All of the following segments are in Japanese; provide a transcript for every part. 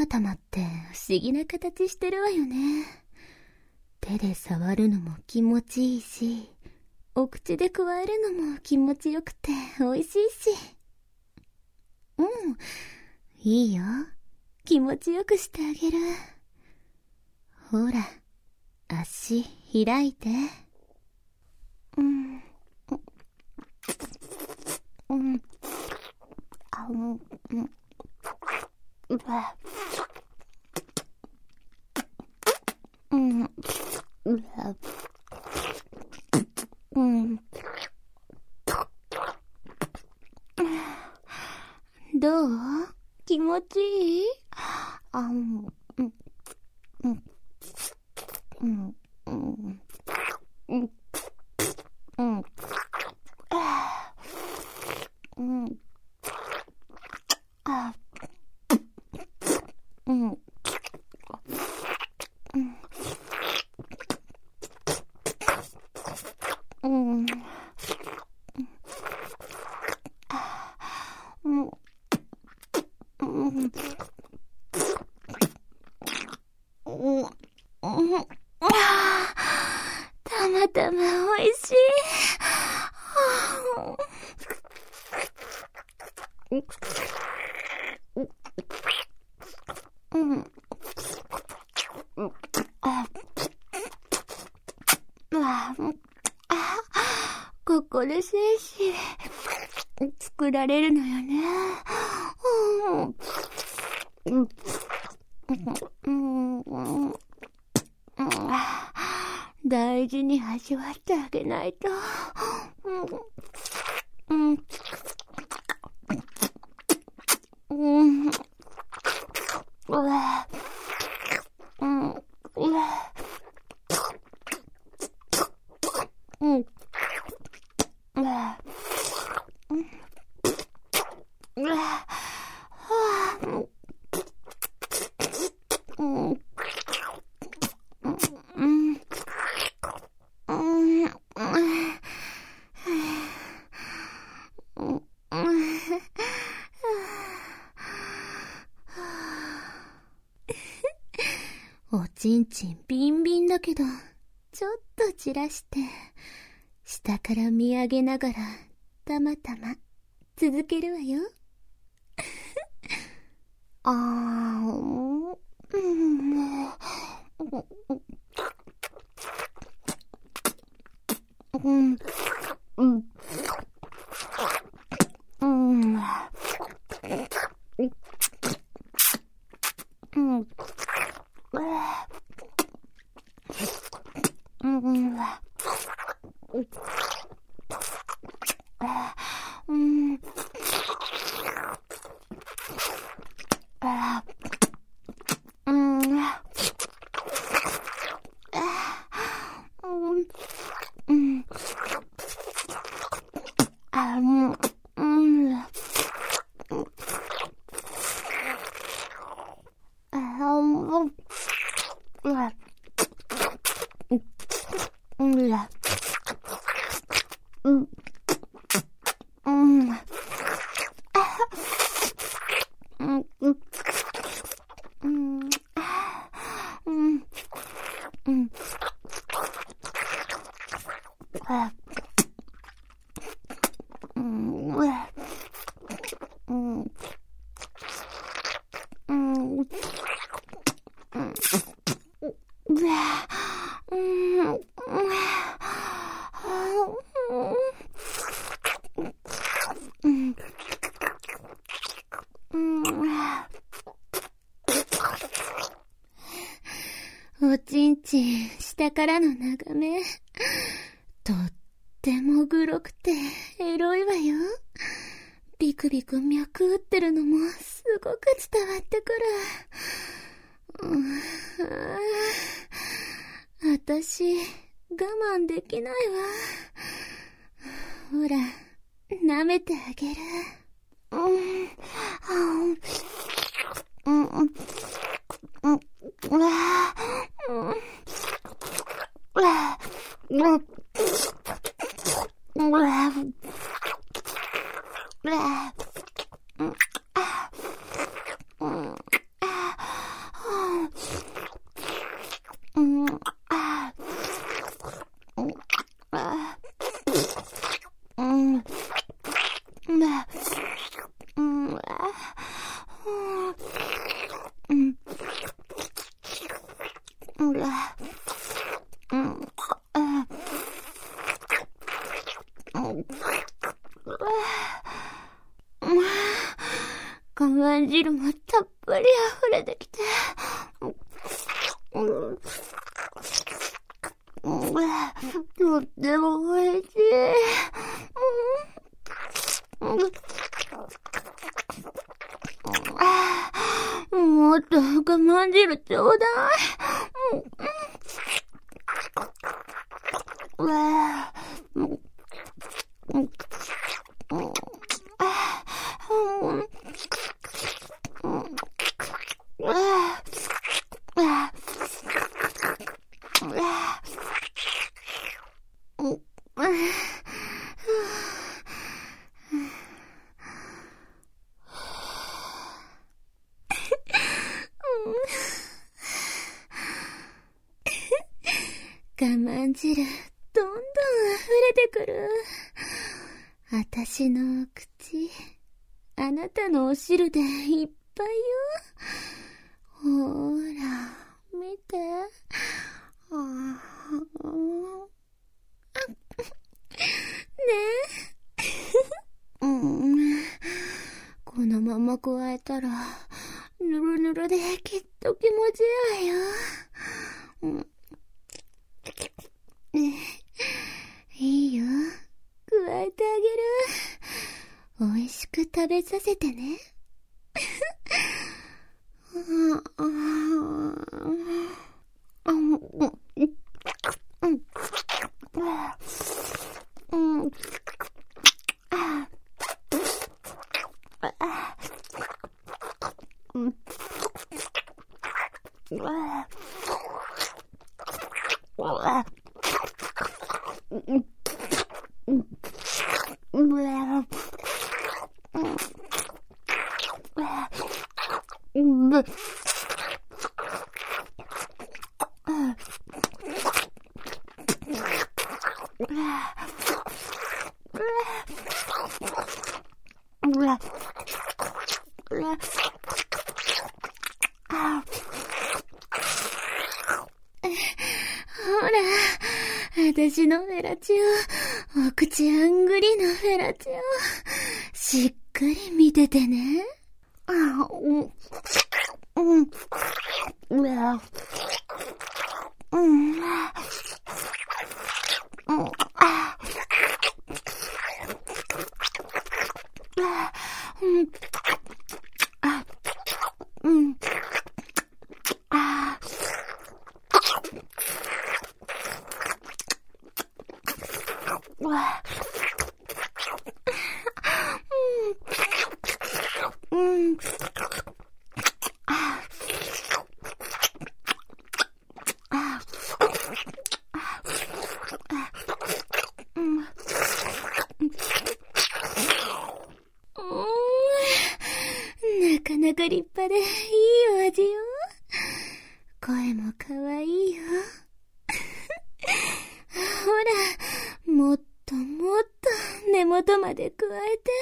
またまって不思議な形してるわよね。手で触るのも気持ちいいし、お口で加えるのも気持ちよくて美味しいし。いいよ。気持ちよくしてあげる。ほら、足開いて。どう？気持ちいい？たまたまおいしい。ここで精子作られるのよね。大事に味わってあげないと。おちんちんビンビンだけど、ちょっと散らして、下から見上げながら、たまたま、続けるわよ。おちんちん下からの眺め、とってもグロくてエロいわよ。ビクビク脈打ってるのもすごく伝わってくる。私我慢できないわ。ほら、舐めてあげる。 我慢汁もたっぷり溢れてきて、とっても美味しい。もっと我慢汁ちょうだい。我慢汁、どんどん溢れてくる。あたしの口、あなたのお汁でいっぱいよ。ほーら、見て。ねえ。このまま加えたら、ぬるぬるできっと気持ちいいわよ。いいよ。加えてあげる。美味しく食べさせてね。ほら、私のフェラチオ、お口あんぐりのフェラチオ、しっかり見ててね。なかなか立派でいいお味よ。声もかわいいよ。ほら、もっともっと根元まで加えて。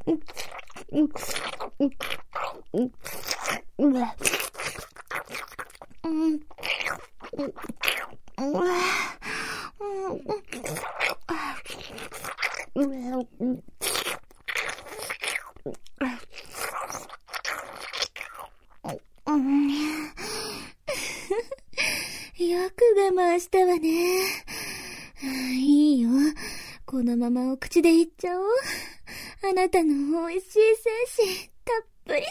よく我慢したわね。いいよ。このままお口でいっちゃおう。あなたの美味しい精子、たっぷり注い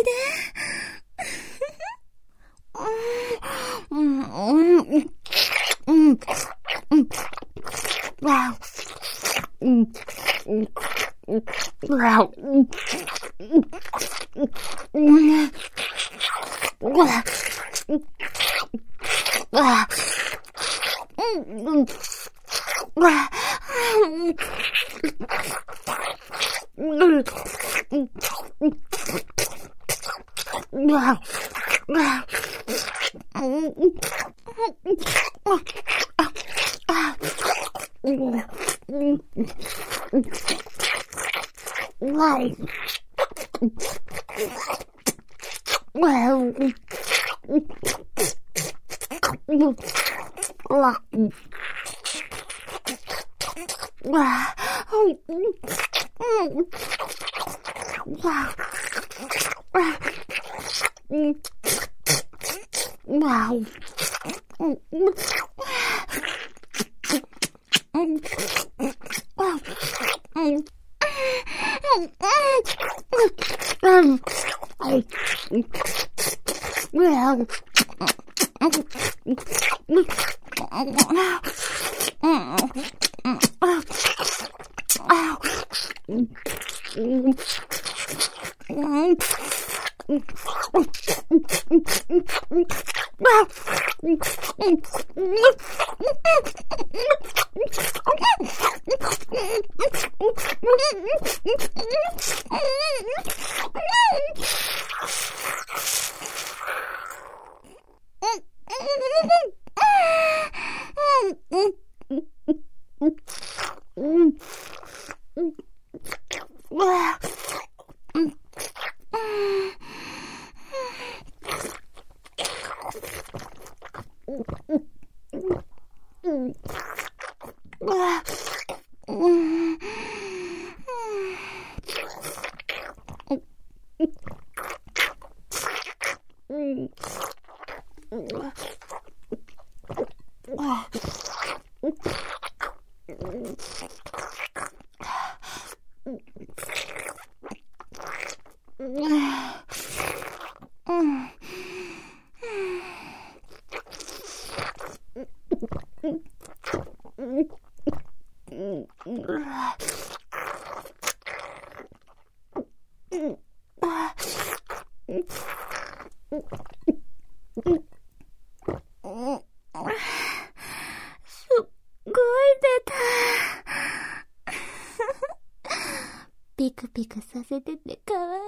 ピクピクさせててかわ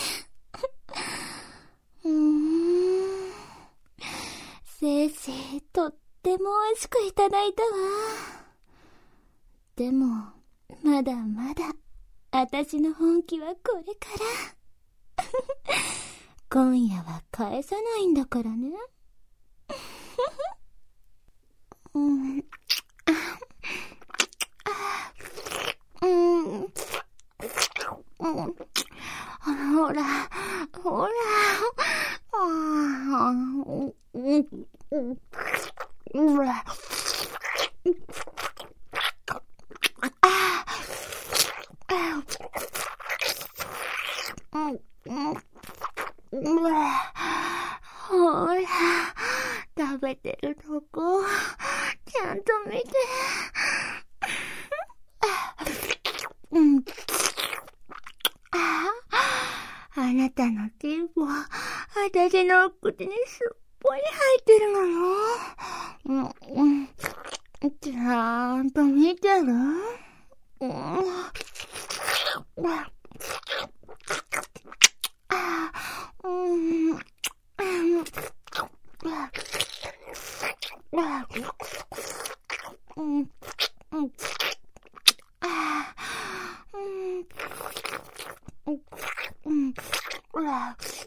いい。精子、とっても美味しくいただいたわ。でも、まだまだ、私の本気はこれから。今夜は返さないんだからね。ほら、ほら。ほら、食べてるとこ、ちゃんと見て。あなたのチンポ、私の口にすっぽり入ってるのよ。ちゃんと見てる？ うん、うわ、